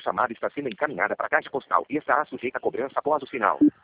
chamada está sendo encaminhada para a caixa postal e estará sujeita a cobrança após o sinal.